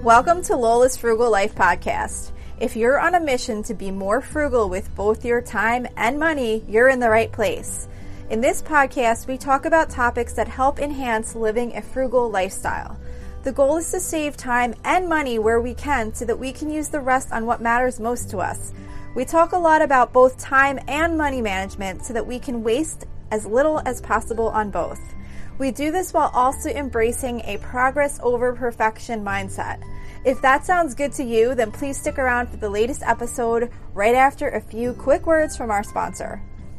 Welcome to Lola's Frugal Life Podcast. If you're on a mission to be more frugal with both your time and money, you're in the right place. In this podcast, we talk about topics that help enhance living a frugal lifestyle. The goal is to save time and money where we can so that we can use the rest on what matters most to us. We talk a lot about both time and money management so that we can waste as little as possible on both. We do this while also embracing a progress over perfection mindset. If that sounds good to you, then please stick around for the latest episode right after a few quick words from our sponsor.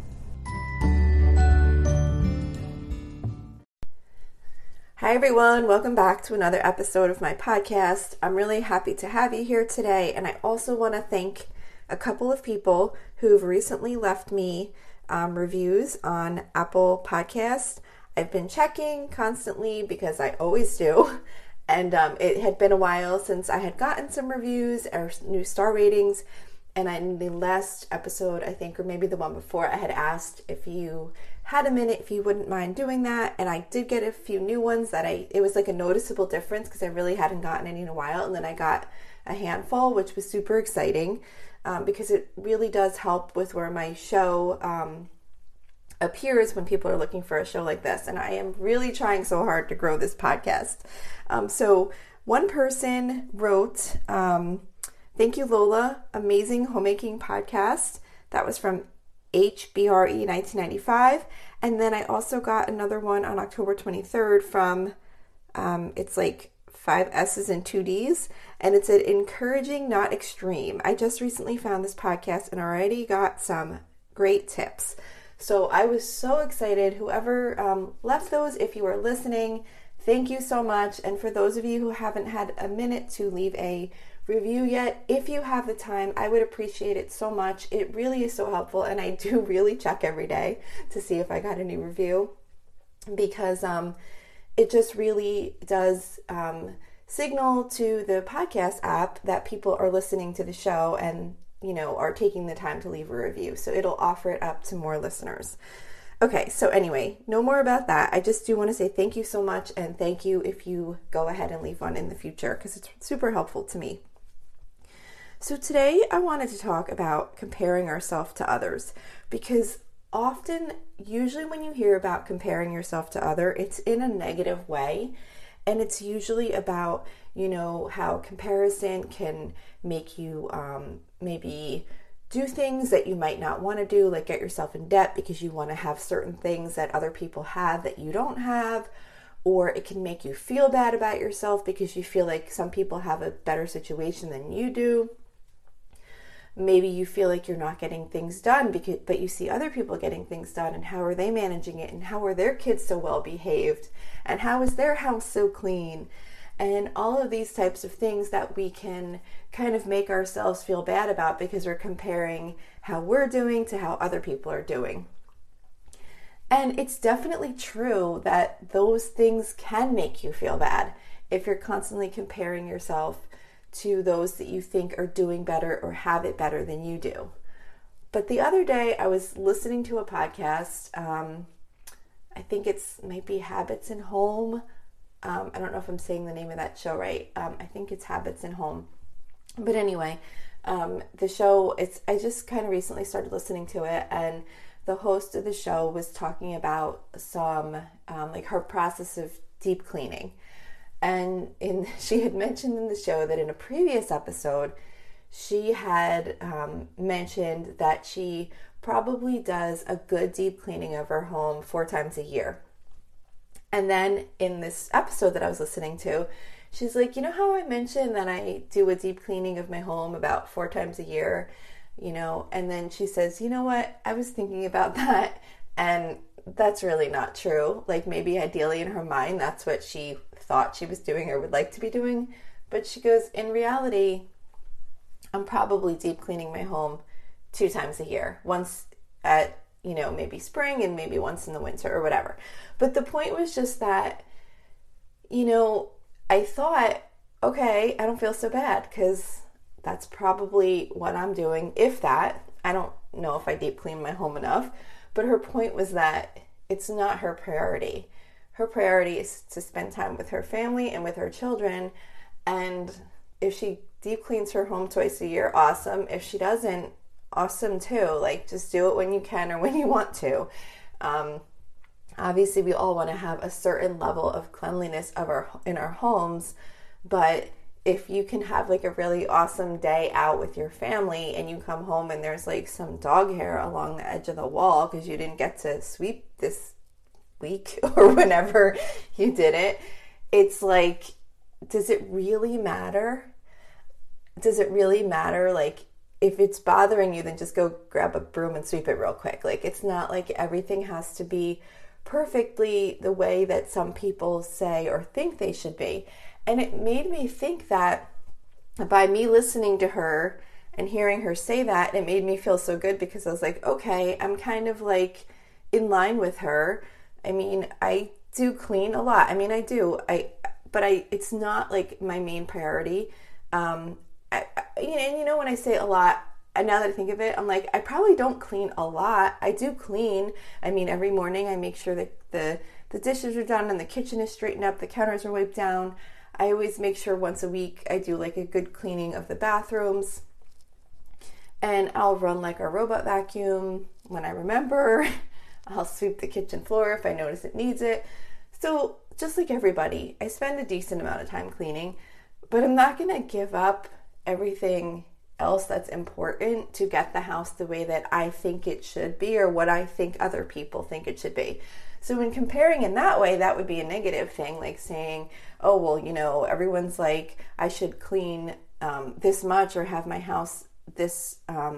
Hi everyone, welcome back to another episode of my podcast. I'm really happy to have you here today, and I also want to thank a couple of people who've recently left me reviews on Apple Podcasts. I've been checking constantly because I always do. And it had been a while since I had gotten some reviews or new star ratings. And in the last episode, I think, or maybe the one before, I had asked if you had a minute, if you wouldn't mind doing that. And I did get a few new ones that it was like a noticeable difference because I really hadn't gotten any in a while. And then I got a handful, which was super exciting because it really does help with where my show appears when people are looking for a show like this. And I am really trying so hard to grow this podcast. So one person wrote, thank you, Lola, amazing homemaking podcast. That was from HBRE 1995. And then I also got another one on October 23rd from, it's like 5 S's and 2 D's. And it said, encouraging, not extreme. I just recently found this podcast and already got some great tips. So I was so excited. Whoever left those, if you are listening, thank you so much. And for those of you who haven't had a minute to leave a review yet, if you have the time, I would appreciate it so much. It really is so helpful. And I do really check every day to see if I got a new review because it just really does signal to the podcast app that people are listening to the show and are taking the time to leave a review. So it'll offer it up to more listeners. Okay, so anyway, no more about that. I just do want to say thank you so much, and thank you if you go ahead and leave one in the future because it's super helpful to me. So today I wanted to talk about comparing ourselves to others because usually when you hear about comparing yourself to others, it's in a negative way. And it's usually about, how comparison can make you maybe do things that you might not want to do, like get yourself in debt because you want to have certain things that other people have that you don't have. Or it can make you feel bad about yourself because you feel like some people have a better situation than you do. Maybe you feel like you're not getting things done, but you see other people getting things done, and how are they managing it, and how are their kids so well behaved, and how is their house so clean, and all of these types of things that we can kind of make ourselves feel bad about because we're comparing how we're doing to how other people are doing. And it's definitely true that those things can make you feel bad if you're constantly comparing yourself to those that you think are doing better or have it better than you do. But the other day I was listening to a podcast. I think might be Habits in Home. I don't know if I'm saying the name of that show right. I think it's Habits in Home. But anyway, the show, I just kind of recently started listening to it, and the host of the show was talking about some, like her process of deep cleaning. And she had mentioned in the show that in a previous episode, she had mentioned that she probably does a good deep cleaning of her home 4 times a year. And then in this episode that I was listening to, she's like, how I mentioned that I do a deep cleaning of my home about 4 times a year, and then she says, you know what, I was thinking about that, and that's really not true. Like maybe ideally in her mind, that's what she thought she was doing or would like to be doing. But she goes, in reality, I'm probably deep cleaning my home 2 times a year. Once at, maybe spring and maybe once in the winter or whatever. But the point was just that, I thought, okay, I don't feel so bad because that's probably what I'm doing. If that, I don't know if I deep clean my home enough. But her point was that it's not her priority. Her priority is to spend time with her family and with her children. And if she deep cleans her home twice a year, awesome. If she doesn't, awesome too. Like, just do it when you can or when you want to. Obviously, we all want to have a certain level of cleanliness in our homes, but if you can have like a really awesome day out with your family and you come home and there's like some dog hair along the edge of the wall because you didn't get to sweep this week or whenever you did it, it's like, does it really matter? Does it really matter? Like, if it's bothering you, then just go grab a broom and sweep it real quick. Like, it's not like everything has to be perfectly the way that some people say or think they should be. And it made me think that by me listening to her and hearing her say that, it made me feel so good because I was like, okay, I'm kind of like in line with her. I mean, I do clean a lot. I mean, I do. But it's not like my main priority. And when I say a lot, and now that I think of it, I'm like, I probably don't clean a lot. I do clean. I mean, every morning I make sure that the dishes are done and the kitchen is straightened up, the counters are wiped down. I always make sure once a week I do like a good cleaning of the bathrooms. And I'll run like a robot vacuum when I remember. I'll sweep the kitchen floor if I notice it needs it. So just like everybody, I spend a decent amount of time cleaning, but I'm not going to give up everything else that's important to get the house the way that I think it should be or what I think other people think it should be. So when comparing in that way, that would be a negative thing, like saying, oh, well, everyone's like, I should clean this much or have my house this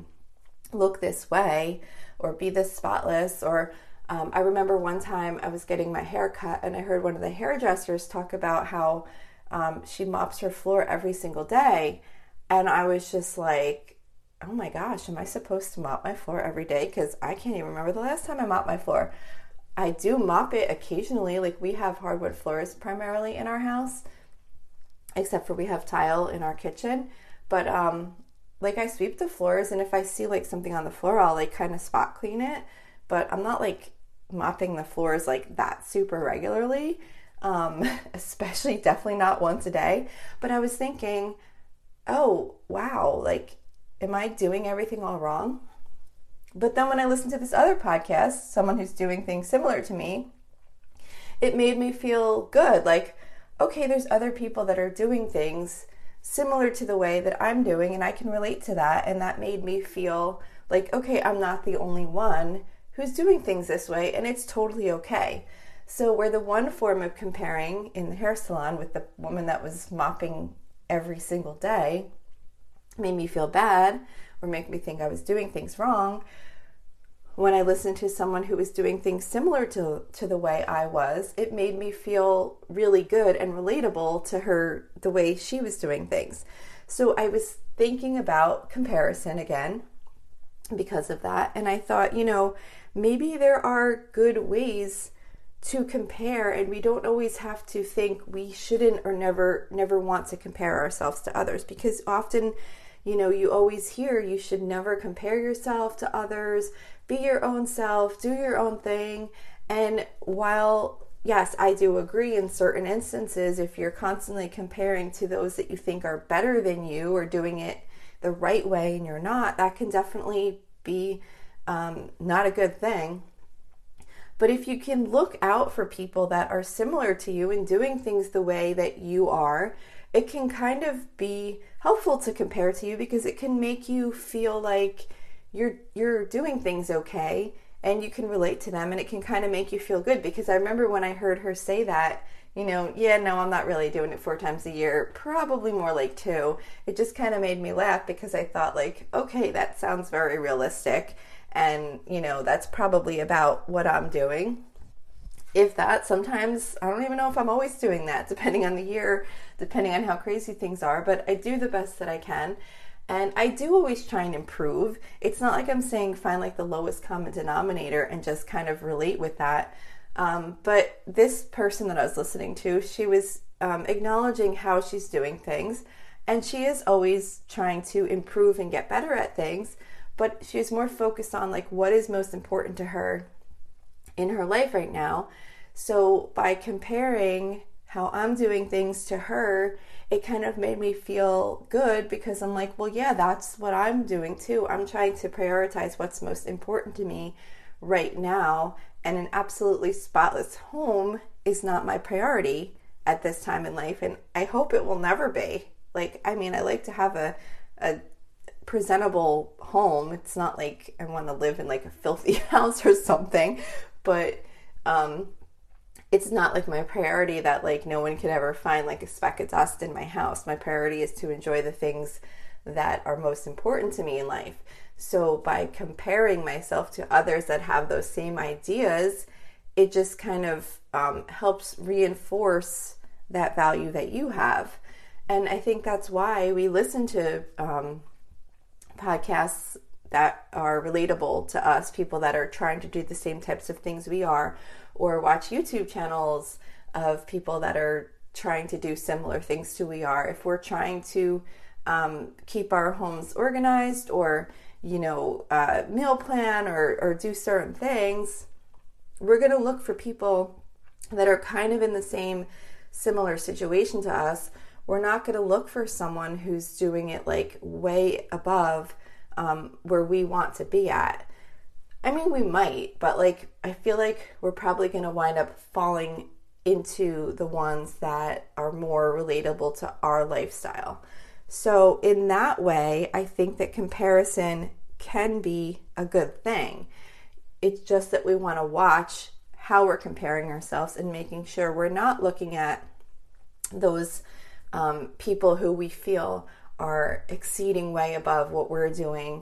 look this way or be this spotless. Or I remember one time I was getting my hair cut and I heard one of the hairdressers talk about how she mops her floor every single day. And I was just like, oh my gosh, am I supposed to mop my floor every day? Because I can't even remember the last time I mopped my floor. I do mop it occasionally. Like, we have hardwood floors primarily in our house, except for we have tile in our kitchen. But like, I sweep the floors, and if I see like something on the floor, I'll like kind of spot clean it. But I'm not like mopping the floors like that super regularly, especially definitely not once a day. But I was thinking, oh, wow, like, am I doing everything all wrong? But then when I listened to this other podcast, someone who's doing things similar to me, it made me feel good. Like, okay, there's other people that are doing things similar to the way that I'm doing, and I can relate to that. And that made me feel like, okay, I'm not the only one who's doing things this way, and it's totally okay. So where the one form of comparing in the hair salon with the woman that was mopping every single day made me feel bad or make me think I was doing things wrong, when I listened to someone who was doing things similar to the way I was, it made me feel really good and relatable to her, the way she was doing things. So I was thinking about comparison again because of that. And I thought, maybe there are good ways to compare, and we don't always have to think we shouldn't or never want to compare ourselves to others, because often, you always hear you should never compare yourself to others, be your own self, do your own thing. And while, yes, I do agree in certain instances, if you're constantly comparing to those that you think are better than you or doing it the right way and you're not, that can definitely be not a good thing. But if you can look out for people that are similar to you and doing things the way that you are, it can kind of be helpful to compare to you, because it can make you feel like you're doing things okay and you can relate to them, and it can kind of make you feel good. Because I remember when I heard her say that, I'm not really doing it 4 times a year, probably more like 2. It just kind of made me laugh, because I thought like, okay, that sounds very realistic. And, that's probably about what I'm doing. If that, sometimes, I don't even know if I'm always doing that, depending on the year, depending on how crazy things are. But I do the best that I can. And I do always try and improve. It's not like I'm saying find like the lowest common denominator and just kind of relate with that. But this person that I was listening to, she was acknowledging how she's doing things. And she is always trying to improve and get better at things. But she's more focused on like what is most important to her in her life right now. So by comparing how I'm doing things to her, it kind of made me feel good because I'm like, well, yeah, that's what I'm doing too. I'm trying to prioritize what's most important to me right now, and an absolutely spotless home is not my priority at this time in life, and I hope it will never be. Like, I mean, I like to have a presentable home. It's not like I want to live in like a filthy house or something, but it's not like my priority that like no one could ever find like a speck of dust in my house. My priority is to enjoy the things that are most important to me in life. So by comparing myself to others that have those same ideas, it just kind of helps reinforce that value that you have. And I think that's why we listen to podcasts that are relatable to us, people that are trying to do the same types of things we are, or watch YouTube channels of people that are trying to do similar things to we are. If we're trying to keep our homes organized, or meal plan, or do certain things, we're going to look for people that are kind of in the same similar situation to us. We're not going to look for someone who's doing it like way above where we want to be at. I mean, we might, but like, I feel like we're probably going to wind up falling into the ones that are more relatable to our lifestyle. So in that way, I think that comparison can be a good thing. It's just that we want to watch how we're comparing ourselves and making sure we're not looking at those people who we feel are exceeding way above what we're doing.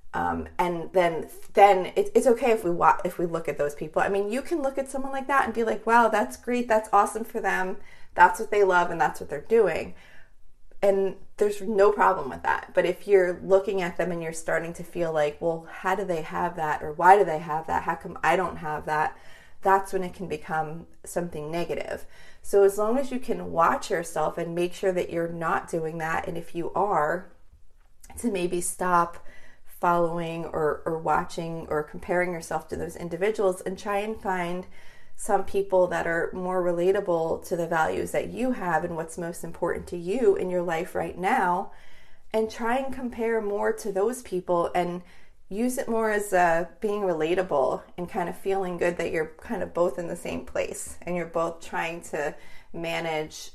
And then it's okay if we look at those people. I mean, you can look at someone like that and be like, wow, that's great. That's awesome for them. That's what they love and that's what they're doing. And there's no problem with that. But if you're looking at them and you're starting to feel like, well, how do they have that? Or why do they have that? How come I don't have that? That's when it can become something negative. So as long as you can watch yourself and make sure that you're not doing that, and if you are, to maybe stop following or watching or comparing yourself to those individuals, and try and find some people that are more relatable to the values that you have and what's most important to you in your life right now, and try and compare more to those people and use it more as being relatable and kind of feeling good that you're kind of both in the same place and you're both trying to manage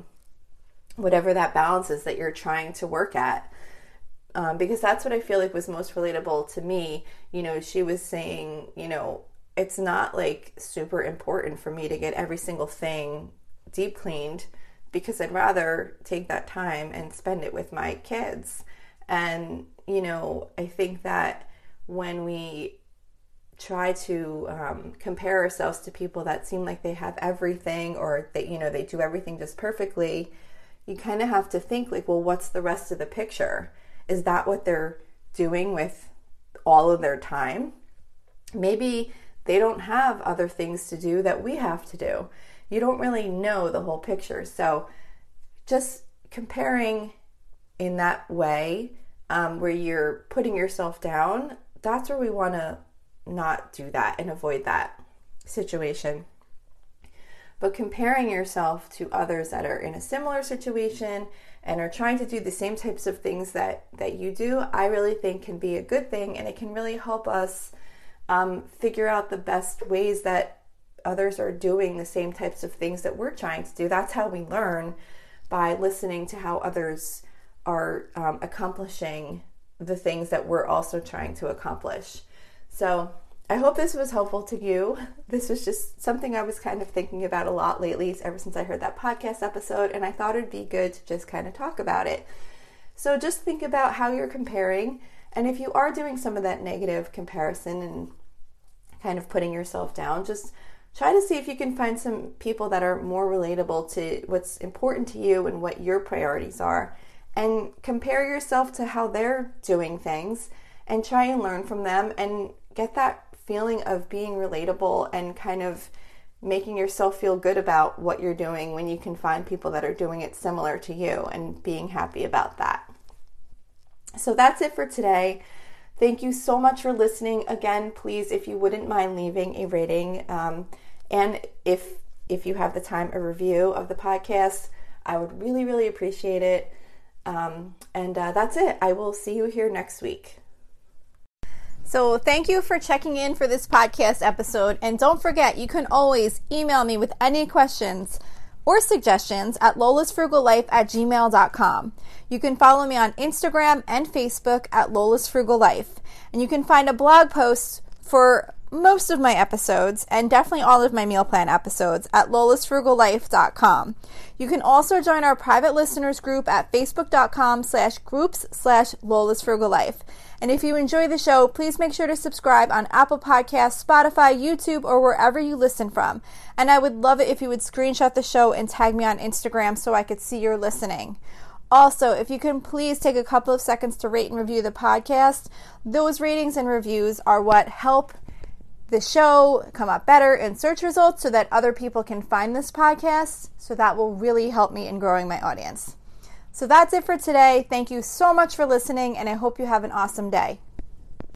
whatever that balance is that you're trying to work at. Because that's what I feel like was most relatable to me. She was saying, it's not like super important for me to get every single thing deep cleaned because I'd rather take that time and spend it with my kids. And, I think that when we try to compare ourselves to people that seem like they have everything, or that, they do everything just perfectly, you kind of have to think like, well, what's the rest of the picture? Is that what they're doing with all of their time? Maybe they don't have other things to do that we have to do. You don't really know the whole picture. So just comparing in that way, where you're putting yourself down, that's where we want to not do that and avoid that situation. But comparing yourself to others that are in a similar situation and are trying to do the same types of things that you do, I really think can be a good thing, and it can really help us figure out the best ways that others are doing the same types of things that we're trying to do. That's how we learn, by listening to how others are accomplishing the things that we're also trying to accomplish. So I hope this was helpful to you. This was just something I was kind of thinking about a lot lately, ever since I heard that podcast episode, and I thought it'd be good to just kind of talk about it. So just think about how you're comparing, and if you are doing some of that negative comparison and kind of putting yourself down, just try to see if you can find some people that are more relatable to what's important to you and what your priorities are, and compare yourself to how they're doing things and try and learn from them and get that feeling of being relatable and kind of making yourself feel good about what you're doing when you can find people that are doing it similar to you, and being happy about that. So that's it for today. Thank you so much for listening. Again, please, if you wouldn't mind leaving a rating, and if if you have the time, a review of the podcast. I would really, really appreciate it. And that's it. I will see you here next week. So thank you for checking in for this podcast episode. And don't forget, you can always email me with any questions or suggestions at lolasfrugallife@gmail.com. You can follow me on Instagram and Facebook at Lola's Frugal Life. And you can find a blog post for most of my episodes and definitely all of my meal plan episodes at lolasfrugallife.com. You can also join our private listeners group at facebook.com/groups/lolasfrugallife. And if you enjoy the show, please make sure to subscribe on Apple Podcasts, Spotify, YouTube, or wherever you listen from. And I would love it if you would screenshot the show and tag me on Instagram so I could see you're listening. Also, if you can please take a couple of seconds to rate and review the podcast, those ratings and reviews are what help the show come up better in search results so that other people can find this podcast. So that will really help me in growing my audience. So that's it for today. Thank you so much for listening, and I hope you have an awesome day.